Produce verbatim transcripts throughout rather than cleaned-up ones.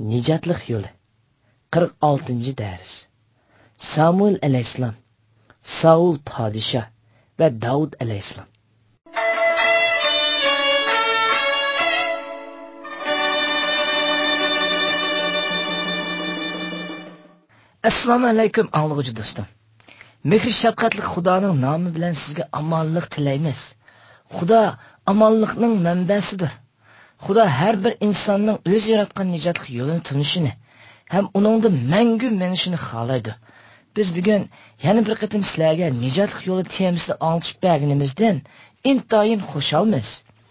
Nijatlik yo'li. qirq oltinchi dars. Samuel alayhissalom, Saul podshoh va Davud alayhissalom. Assalomu alaykum anglag'uchi do'stim. Mehr shafqatli Xudoning nomi bilan sizga omonlik tilaymiz. Xudo omonlikning manbasidir. Xudo har bir insonning o'zi yaratgan nijotlik yo'lini tunishini ham uningda mangu menishini xohlaydi. Biz bugun yana bir qatim sizlarga nijotlik yo'li temasida anglitib berganimizdan intoyin xushalmiz.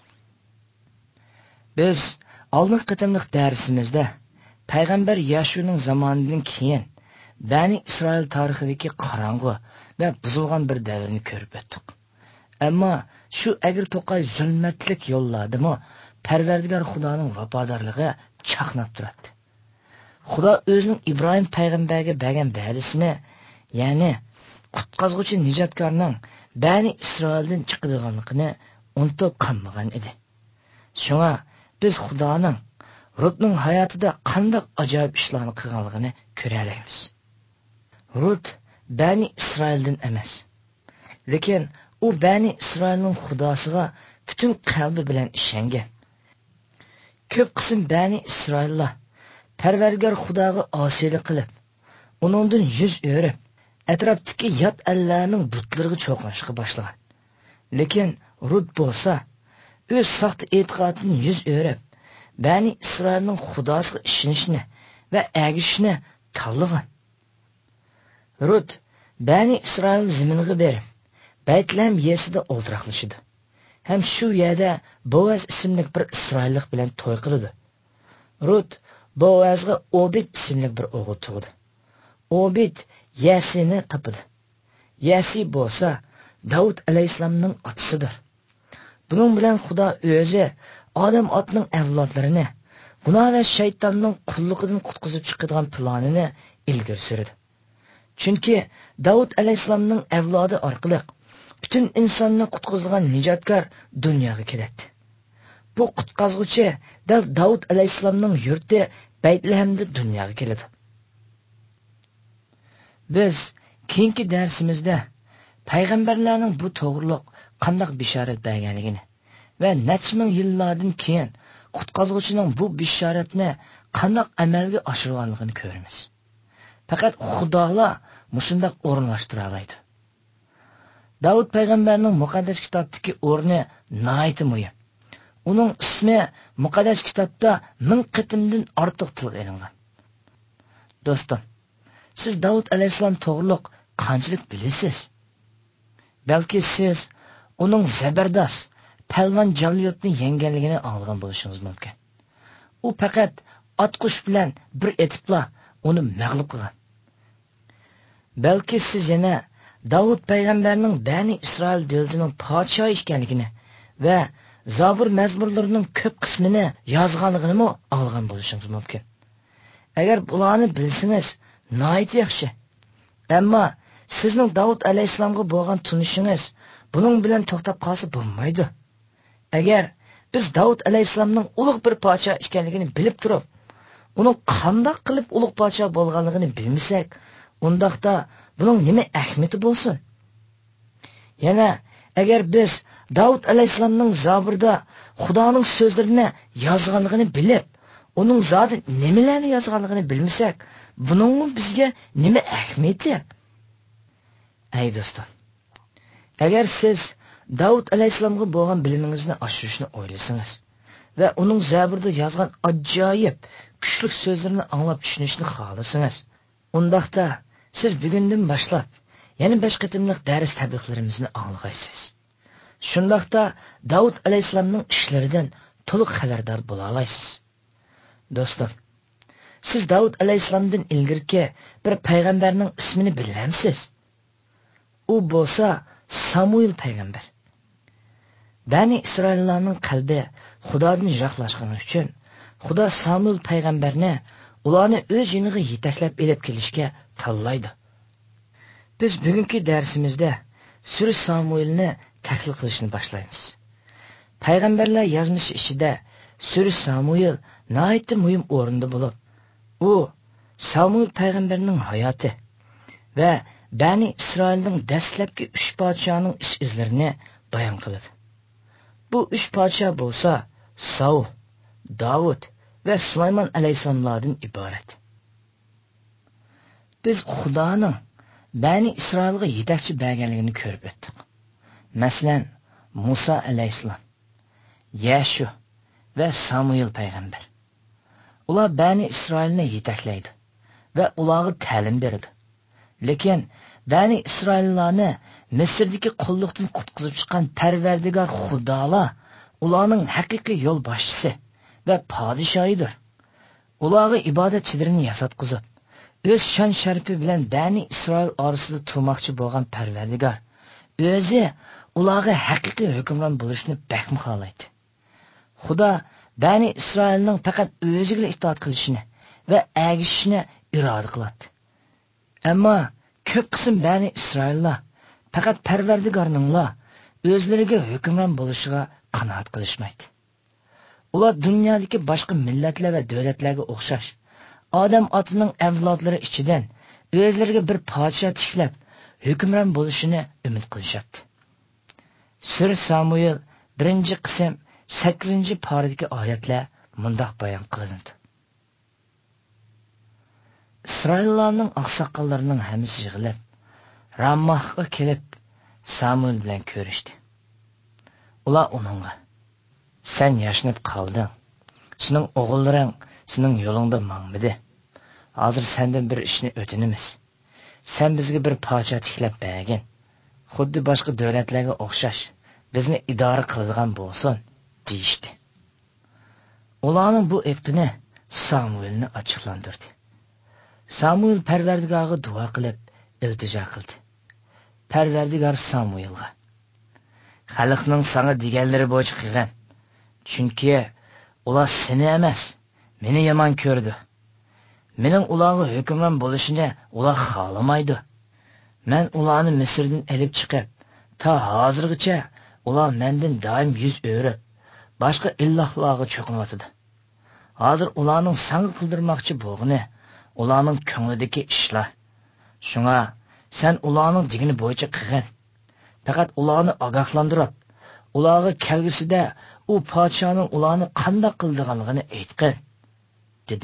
Biz oldingi qatimlik darsimizda payg'ambar Yashuning zamonidan keyin Bani İsrail tarixidagi qorong'u va buzilgan bir davrni ko'rib o'tdik. Ammo shu agir to'qay zulmatlik yo'llardimi Parvardigor Xudoning vafodorligi chaqnab turadi. Xudo o'zining Ibrohim payg'ambarga bergan va'dasini, ya'ni qutqazuvchi nijotkorning Bani Isroildan chiqadiganligini unutib qolmagan edi. Shunga biz Xudoning Rutning hayotida qanday ajoyib ishlarni qilganligini ko'ramiz. Rut Bani Isroildan emas, lekin u Bani Isroilning Xudosiga butun qalbi bilan ishongan. Ko'p qism Bani Isroillar Parvardigor Xudoga osiylik qilib, uningdan yuz o'rib, atrofdagi yot allarning butlariga cho'qinishga boshlagan. Lekin Rut bo'lsa, o'z soxta e'tiqodidan yuz o'rib, Bani Isroilning Xudosiga ishonishni va agishni tanlagan. Rut Bani Isroil ziminiga berib, Baytlehem yesida o'ltiraqlashidi. Ham shu yerda Boaz ismli bir Isroillik bilan to'y qildi. Rut Boazga Obid ismli bir o'g'il tug'di. Obid Yasini topdi. Yasi bo'lsa Davud alayhissalomning otasidir. Buning bilan Xudo o'zi odam otning avlodlarini gunoh va shaytonning qulliqidan qutqizib chiqadigan planini ilgari surdi. Chunki Davud alayhissalomning avlodi orqali butun insonni qutqizgan nijotkor dunyoga keladi. Bu qutqazuvchi dal Davud alayhissalomning yurti Baytlehemda dunyoga keladi. Biz keyingi darsimizda payg'ambarlarning bu to'g'riliq qanday bishorat berganligini va necha ming yillardan keyin qutqazuvchining bu bishoratni qanday amalga oshirganligini ko'ramiz. Faqat Xudolar mushundoq o'rinlashtira oladi. Davud payg'ambarning muqaddas kitobdagi o'rni nihoyat muhim. Uning ismi muqaddas kitobda ming qatimdan ortiq tilga ilingan. Do'stim, siz Davud alayhissalom to'g'riliq qanchalik bilasiz? Balki siz uning zabardos, palvon Jaliyotni yenganligini anglagan bo'lishingiz mumkin. U faqat otqush bilan bir etibla uni mag'lub qilgan. Balki siz yana Davud payg'ambarning Bani Isroil davlatining podshohi ekanligini va Zabur mazmurlarining ko'p qismini yozganligini mo olgan bo'lishingiz mumkin. Agar bularni bilsangiz, nihoyat yaxshi. Ammo sizning Davud alayhissalomga bo'lgan tunishingiz buning bilan to'xtab qolsa bo'lmaydi. Agar biz Davud alayhissalomning ulug' bir podshoh ekanligini bilib turib, uni qanday qilib ulug' podshoh bo'lganligini bilmasak, undaqda buning nima ahamiyati bo'lsin? Yana agar biz Davud alayhissalomning Zaburda Xudoning so'zlarini yozganligini bilib, uning zoti nimalarni yozganligini bilmasak, buning bizga nima ahamiyati? Ey do'stlar, agar siz Davud alayhissalomga bo'lgan bilimingizni oshirishni o'ylasangiz va uning Zaburda yozgan ajoyib, kuchli so'zlarini anglab tushunishni xohlasangiz, undaqda siz bugundan boshlab yana besh qatimliq dars tabriqlarimizni anglaysiz. Shundaqda Davud alayhissalomning ishlaridan to'liq xabardor bo'la olasiz. Do'stlar, siz Davud alayhissalomdan ilgirki bir payg'ambarning ismini bilamsiz? U bo'lsa Samuel payg'ambar. Bani Isroillarning qalbi Xudodan yiroqlashgani uchun Xudo Samuel payg'ambarni ularni o'z yoniga yetaklab elib kelishga tanlaydi. Biz bugungi darsimizda Sura Samuelni tahlil qilishni boshlaymiz. Payg'ambarlar yozmishi ichida Sura Samuel nihoyat muhim o'rinda bo'lib, u Samuel payg'ambarning hayoti va Bani İsrailning dastlabki uch podshoning ish izlarini bayon qiladi. Bu uch podsho bo'lsa Saul, Davud va Sulaymon alayhissalomlardan iborat. Biz Xudoning Bani İsrailga yetakchi berganligini ko'rib o'tdik. Masalan, Musa alayhissalom, Yeshu va Samuel payg'ambar. Ular Bani İsrailni yetaklaydi va ularga ta'lim berdi. Lekin Bani İsraillarni Misrdagi qulluqdan qutqizib chiqqan Parvardigor Xudolar ularning haqiqiy yo'l boshchisi va podshohidir. Ularga ibodat chidirini yasatqizib, o'z shon sharifi bilan Bani İsrail orasida turmoqchi bo'lgan Parvardigor o'zi ularga haqiqiy hukmron bo'lishni bakmi xohlaydi. Xudo Bani İsrailning faqat o'ziga itoat qilishini va agishishni iroda qiladi. Ammo ko'p qism Bani İsraillar faqat Parvardigorninglar o'zlariga hukmron bo'lishiga qanoat qilishmaydi. Ular dunyodagi boshqa millatlar va davlatlarga o'xshash odam otining avlodlari ichidan o'zlariga bir podsho tiklab hukmron bo'lishini umid qilishadi. Sur Samuel birinchi qism sakkizinchi paradagi oyatlar mundoq bayon qilindi. İsraillarning oqsoqollarining hammasi yig'ilib, Rammahga kelib Samuel bilan ko'rishdi. Ular uningga: "Sen yashnab qolding. Sening o'g'illaring sening yo'lingda mangmidi. Hozir sendan bir ishni o'tinimiz. Sen bizga bir podsho tiklab bergin. Xuddi boshqa davlatlarga o'xshash bizni idora qiladigan bo'lsin", deyishdi. Ularning bu aytqini Samuelni ochiqlantirdi. Samuel Parvardigorga duo qilib iltijo qildi. Parvardigor Samuelga: "Xalqning sana deganlari bo'yicha qilgan. Chunki ular seni emas, meni yomon ko'rdi. Mening ularga hukmron bo'lishini ular xohlamaydi. Men ularni Misrdan olib chiqib, ta hozirgacha ular mendan doim yuz o'rib, boshqa illohlarga cho'qinyotdi. Hozir ularning sanga qildirmoqchi bo'lgani ularning ko'nglidagi ishlar. Shunga sen ularning degani bo'yicha qilgin. Faqat ularni ogohlantirib, ularga kelgusida u podshoning ularni qanday qildiganligini aytqin", dedi.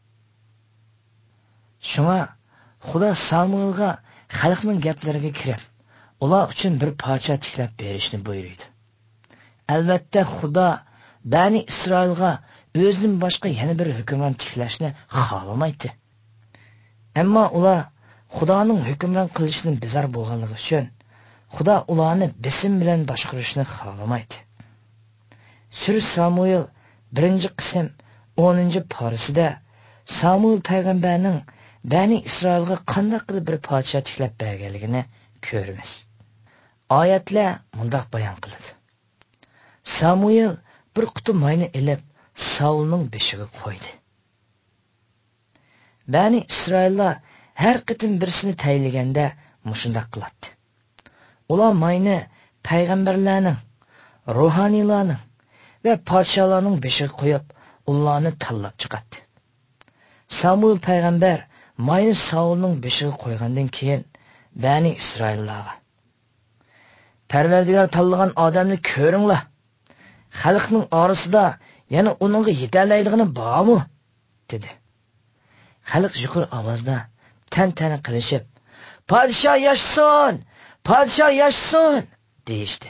Shunga Xudo Samuelga xalqning gaplariga kirib, ular uchun bir podsho tiklab berishni buyurdi. Albatta Xudo Bani İsrailga o'zidan boshqa yana bir hukmron tiklashni xohlamaydi. Ammo ular Xudoning hukmron qilishidan bezor bo'lganligi uchun Xudo ularni bisim bilan boshqarishni xohlamaydi. Sur Samuel birinchi qism o'ninchi parasida Samuel payg'ambarning Bani İsrailga qanday qilib bir podsho tiklab berganligini ko'ramiz. Oyatlar mundoq bayon qiladi. Samuel bir quti mayni ilib Saulning beshiga qo'ydi. Bani İsraillar har qitim birisini tayinlaganda mushundaq qiladi. Ular mayni payg'ambarlarning, ruhoniylarning va podsholarning beshiga qo'yib, ularni tanlab chiqadi. Samuel payg'ambar mayni Saulning beshiga qo'ygandan keyin Bani İsraillarga: "Parvardigor tanlagan odamni ko'ringlar. Xalqning orasida yana uningga yetarlaydigani bormi?" dedi. Xalq yuqur ovozda tantana qilishib, "Podsho yashson! Podsho yashson!" deyishdi.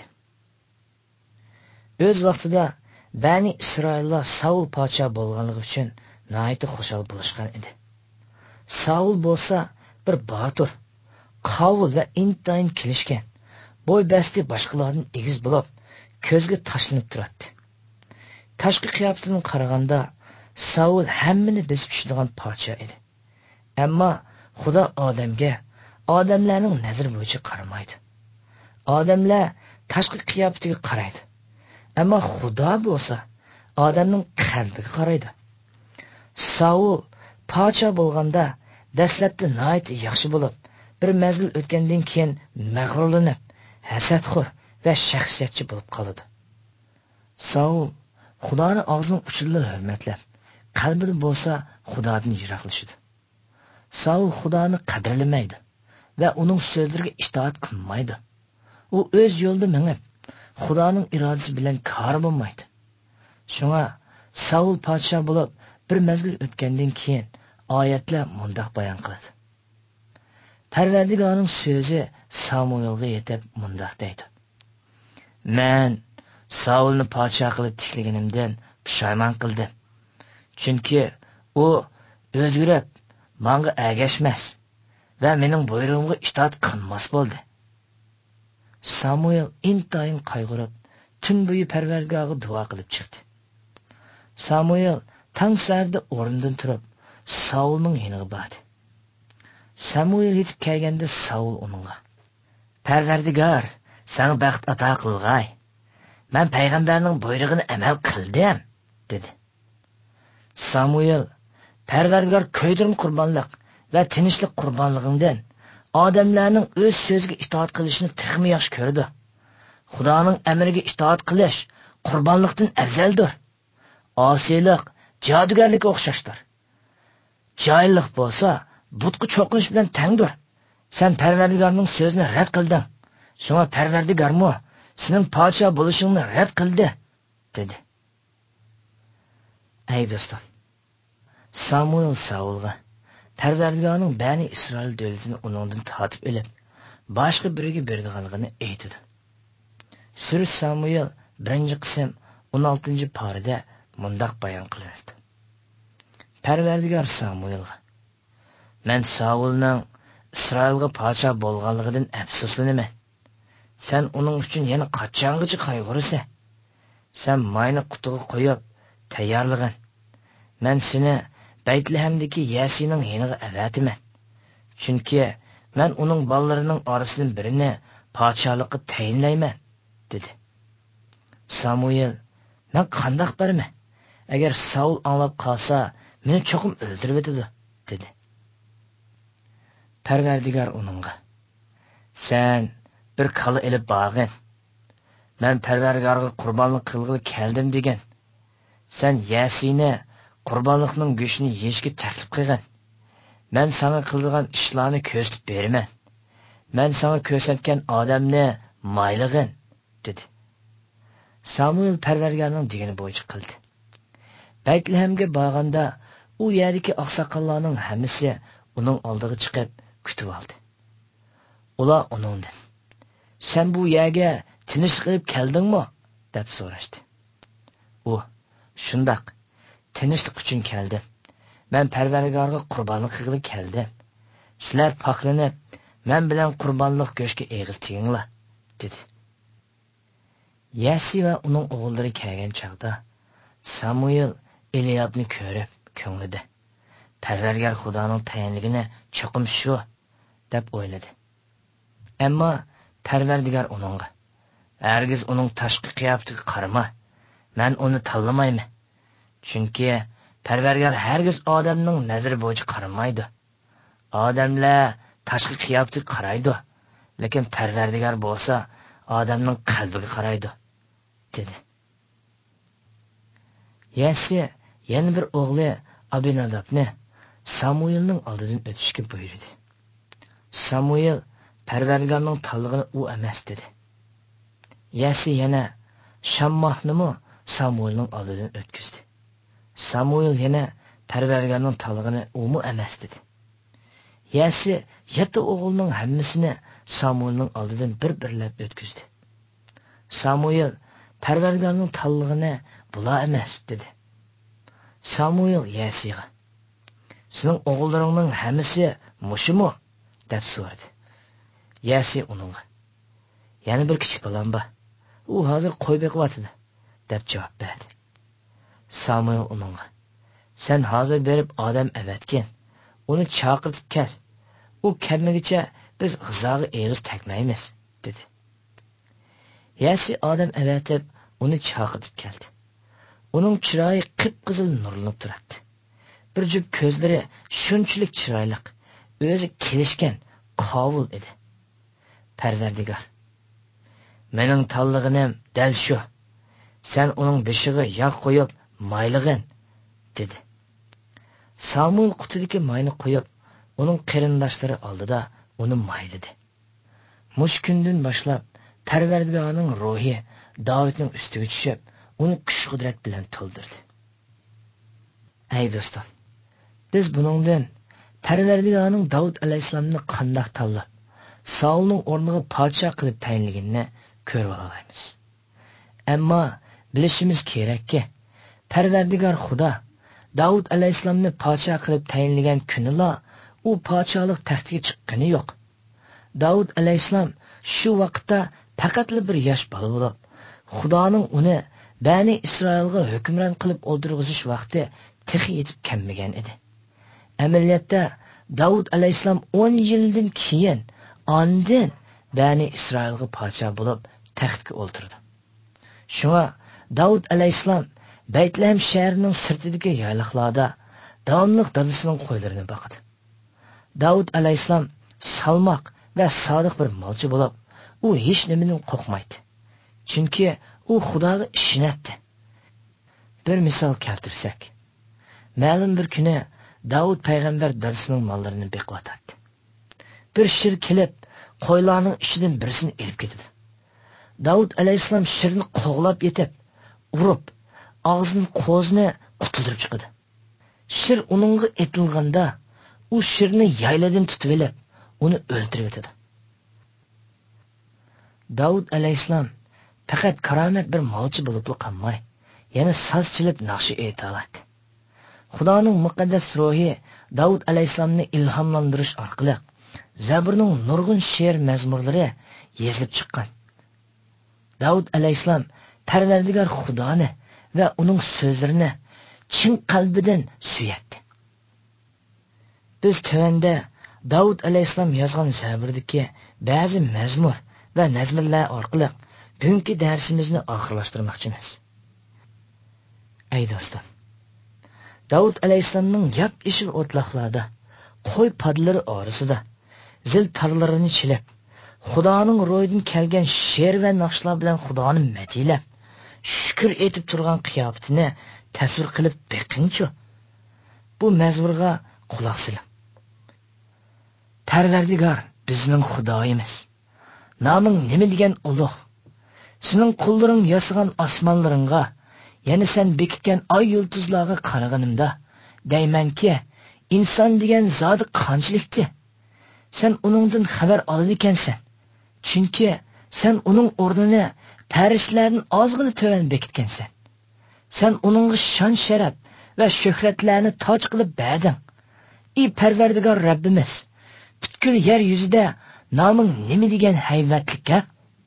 O'z vaqtida Bani İsraillar Saul podsho bo'lganligi uchun nihoyat xushal bo'lishgan edi. Saul bo'lsa bir botur, qovul va intayin kelishgan, bo'y basti boshqalardan egiz bo'lib, ko'zga tashlanib turadi. Tashqi qiyofatidan qaraganda Saul hammani bezib tushadigan podsho edi. Ammo Xudo odamga odamlarning nazari bo'yicha qaramaydi. Odamlar tashqi qiyofatiga qaraydi. Ammo Xudo bo'lsa odamning qalbiga qaraydi. Saul podsho bo'lganda dastlabda nihoyat yaxshi bo'lib, bir mazgil o'tgandan keyin mag'rurlanib, hasadxo'r va shaxsiyatchi bo'lib qoladi. Saul Xudoni og'zining uchidan hurmatlab, qalbida bo'lsa Xudodan yiroqlashadi. Saul Xudoni qadrlamaydi va uning so'zlariga itoat qilmaydi. U o'z yo'lida minib, Xudoning irodasi bilan kor bo'lmaydi. Shunga Saul podsho bo'lib, bir mazgil o'tgandan keyin oyatlar mundaq bayon qiladi. Parvardigorning so'zi Samuelga yetib mundaq deydi. Men Saulni podsho qilib tiklaganimdan pushaymon qildim. Chunki u o'zgarib, menga agashmas va mening buyrug'imga itoat qilmas bo'ldi. Samuel intayin qayg'urib, tun bo'yi Parvardigorga duo qilib chiqdi. Samuel tong saharda o'rnidan turib, Saulning yoniga bordi. Samuel yetib kelganda Saul uningga: "Parvardigor, sana baxt ato qilg'ay. Men payg'ambarning buyrug'ini amal qildim", dedi. Samuel: "Parvardigor ko'ydirim qurbonlik va tinchlik qurbonlig'idan odamlarning o'z so'ziga itoat qilishini texmi yaxshi ko'rdi. Xudoning amriga itoat qilish qurbonlikdan afzaldir. Osiylik jodugarlikka o'xshashdir. Joylik bo'lsa, butqa cho'qinish bilan tangdir. Sen Parvardigorning so'zini rad qilding. Shunga Parvardigormo sening podsho bo'lishingni rad qildi", dedi. Ey do'stlar, Samuel Saulga Parvardigorning Bani Isroil davlatini uningdan tortib olib, boshqa biriga berdiganligini aytdi. Sura Samuel birinchi qism o'n oltinchi parida mundaq bayon qilinadi. Parvardigor Samuelga: "Men Saulning Isroilga podsho bo'lganligidan afsuslanaman. Sen uning uchun yana qachongacha qayg'urasan? Sen mayni qutiga qo'yib tayyorlagan. Men seni Baytlehamdagi Yasining yeniga avatiman. Chunki men uning bolalarining orasidan birini podshohlikka tayinlayman", dedi. Samuel: "Men qandoq baraman? Agar Saul anglab qolsa, meni cho'qim o'ldirib etadi", dedi. Parvardigor uningga: "Sen bir kala ilib borgin. Men Parvardigorga qurbonlik qilg'ili keldim degan. Sen Yasini qurbonlikning go'shtini yeyishga taklif qilgan. Men sana qilgan ishlarni ko'rsatib beraman. Men sana ko'rsatgan odamni maylig'in", dedi. Samuel Parvardigorning degani bo'yicha qildi. Baytlehamga borganda u yerdagi oqsoqollarning hammasi uning oldiga chiqib kutib oldi. Ular uningdan: "Sen bu yerga tinchlik qilib keldingmi?" deb so'rashdi. U: "Shundoq, tinchlik uchun keldim. Men Parvardigorga qurbonlik qilib keldim. Sizlar poklanib, men bilan qurbonlik go'shtga eg'iz teginglar", dedi. Yasi va uning o'g'illari kelgan chaqda Samuel Eliyobni ko'rib, ko'nglida Parvardigor Xudoning tayinligini cho'qim shu deb o'yladi. Ammo Parvardigor uningga: "Hargiz uning tashqi qiyofatiga qarama. Men uni tanlamayman. Chunki Parvardigor hargiz odamning nazari bo'yicha qaramaydi. Odamlar tashqi qiyofatiga qaraydi, lekin Parvardigor bo'lsa odamning qalbiga qaraydi", dedi. Yasi yana bir o'g'li Abinadabni Samuelning oldidan o'tishga buyurdi. Samuel Parvardigorning tanlig'ini u emas, dedi. Yasi yana Shammahni Samuelning oldidan o'tkazdi. Samuel yana Parvardigorning tanlig'ini u mu emas, dedi. Yasi yetti o'g'ilning hammasini Samuelning oldidan bir-birlab o'tkazdi. Samuel Parvardigorning tanlig'ini bular emas, dedi. Samuel Yasiga: "Sening o'g'illaringning hammasi mushimu?" deb so'radi. Yasi uningga: "Yana bir kichik bolam bor. U hozir qo'y beqyapti", deb javob berdi. Samuel uningga: "Sen hozir berib odam avatgin. Uni chaqirtib kel. U kelmaguncha biz g'izoga eg'iz takmaymiz", dedi. Yasi odam avatib uni chaqirtib keldi. Uning chiroyi qip-qizil nurlanib turadi. Bir jup ko'zlari shunchalik chiroyli, o'zi kelishgan, qovul edi. Parvardigor: "Mening tanlig'inim dal shu. Sen uning beshiga yog' qo'yib maylig'in", dedi. Samuel qutidagi mayni qo'yib, uning qarindoshlari oldida uni mayladi. Mush kundan boshlab Parvardigorning ruhi Davidning ustiga tushib, uni kuch-qudrat bilan to'ldirdi. Ey do'stlar, biz buningdan Parvardigorning Davud alayhisalomni qanday tanlab, Saulning o'rniga podshoh qilib tayinlaganini ko'rib olamiz. Ammo bilishimiz kerakki, Parvardigor Xudo Davud alayhisalomni podshoh qilib tayinlagan kunila u podshohlik taxtiga chiqqani yo'q. Davud alayhisalom shu vaqtda faqatli bir yosh bola bo'lib, Xudoning uni Bani Isroilga hukmron qilib o'ldirg'izish vaqti texi yetib kelmagan edi. Amaliyotda Davud alayhisalom o'n yildan keyin ondan Bani Isroilga podshoh bo'lib taxtga o'ltirdi. Shunga Davud alayhisalom Baytlehem shahrining sirtidagi yayliqlarda davomli dadasining qo'ylarini boqdi. Davud alayhisalom salmoq va sodiq bir molchi bo'lib, u hech nimadan qo'rqmaydi. Chunki u Xudoga ishonadi. Bir misol keltirsak, ma'lum bir kuni Davud payg'ambar dadasining mollarini beqiyotdi. Bir shir kelib, qo'ylarning ichidan birisini elib ketdi. Davud alayhisalom shirni qo'g'lab yetib, urib, og'zining qo'zini qutuldirib chiqdi. Shir uningga etilganda, u shirni yayladan tutib olib, uni o'ldirib etdi. Davud alayhisalom faqat karomat bir molchi bo'lib qolmay, yana soz chalib naqshi ayta oladi. Xudoning muqaddas ruhi Davud alayhisalomni ilhomlantirish orqali Zaburning nurg'un she'r mazmurlari yozilib chiqqan. Davud alayhisalom Parvardigor Xudoni va uning so'zlarini chin qalbidan suyatdi. Biz tövanda Davud alayhisalom yozgan Zaburdagi ba'zi mazmur va nazmlar orqali bugungi darsimizni oxirlashtirmoqchimiz. Ey do'stlar, Davud alayhisalomning yap-yeshil o'tloqlarda, qo'y padlari orasida zil tarlarini chilib, Xudoning ro'yidan kelgan she'r va naqshlar bilan Xudoni madhilab, shukr etib turgan qiyofatini tasvir qilib beqinchi. Bu mazmurga quloq soling. Parvardigor bizning Xudoyimiz. Naming nima degan ulug'? Sening qullaring yasagan osmonlaringga, yana sen bekitgan oy yulduzlarga qaraganimda, deymanki, inson degan zot qanchalikdi? Sen uningdan xabar oladi ekansan. Chunki sen uning o'rnini farishtalardan ozgina to'van bekitgansan. Sen uningga shon sharaf va shuhratlarni toj qilib berding. Ey Parvardigor Rabbimiz, butkul yer yuzida noming nima degan hayvatlikka?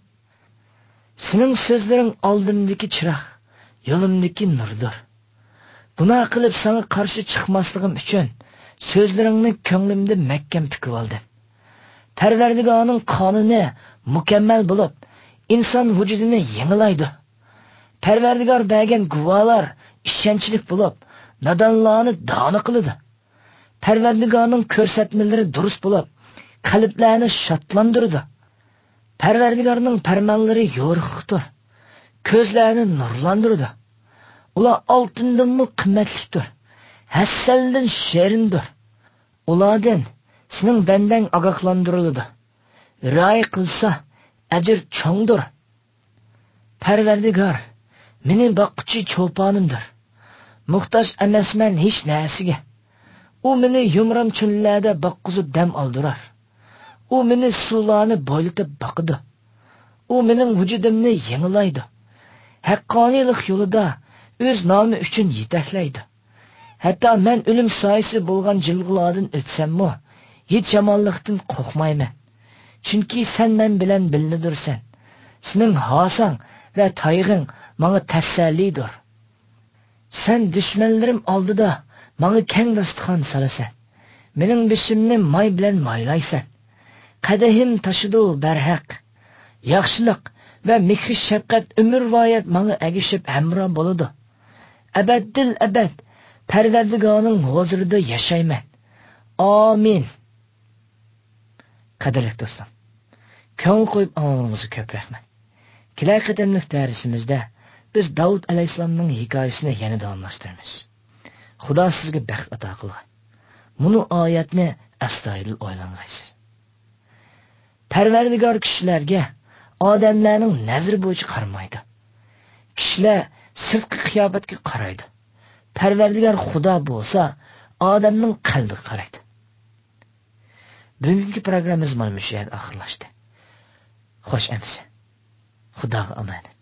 Sening so'zlaring oldimdagi chiroq, yo'limdagi nurdir. Gunoh qilib sana qarshi chiqmasligim uchun so'zlaringni ko'nglimda mahkam tikib oldim. Parvardigorning qonuni mukammal bo'lib, inson vujudini yangilaydi. Parvardigor bergan guvohlar ishonchli bo'lib, nadonlarni dona qiladi. Parvardigorning ko'rsatmalari durust bo'lib, qalblarni shodlantiradi. Parvardigorning farmonlari yo'riqdir, ko'zlarni nurlantiradi. Ular oltindan qimmatlidir, hassaldan shirindir. Ulardan sening bandang ogohlantiriladi. Ra'y qilsa ajr cho'ngdir. Parvardigor meni boqquchi cho'ponimdir. Muhtoj emasman hech narsaga. U meni yumram cho'llarda boqqizib dam oldirar. U meni suvlarni bo'ylatib boqadi. U mening vujudimni yangilaydi. Haqqoniylik yo'lida o'z nomi uchun yetaklaydi. Hatto men o'lim soyasi bo'lgan jilg'ulardan o'tsam-mu, hech yomonlikdan qo'rqmayman. Chunki sen men bilan birgadirsan. Sening hasang va tayg'ing menga tasallidir. Sen dushmanlarim oldida menga keng dasturxon solasan. Mening bishimni may bilan maylaysan. Qadahim tashidu barhaq. Yaxshilik va mehr shafqat umr voyat menga agishib hamro bo'ladi. Abaddil abad Parvardigorning huzurida yashayman. Amin. Qadrli do'stlar, ko'ngil qo'yib anglag'ingizni ko'p rahmat. Kelar qatimlik darsimizda biz Davud alayhisalomning hikoyasini yana davomlashtiramiz. Xudo sizga baxt ato qilsin. Bunu oyatni astoydil o'ylangaysiz. Parvardigor kishilarga odamlarning nazri bo'yicha qaramaydi. Kishilar sirtqi qiyofatga qaraydi. Parvardigor Xudo bo'lsa, odamning qalbiga qaraydi. Bugungi programmamiz mana shu yerda oxirlashdi. Xo'sh, amsa. Xudoga omonat.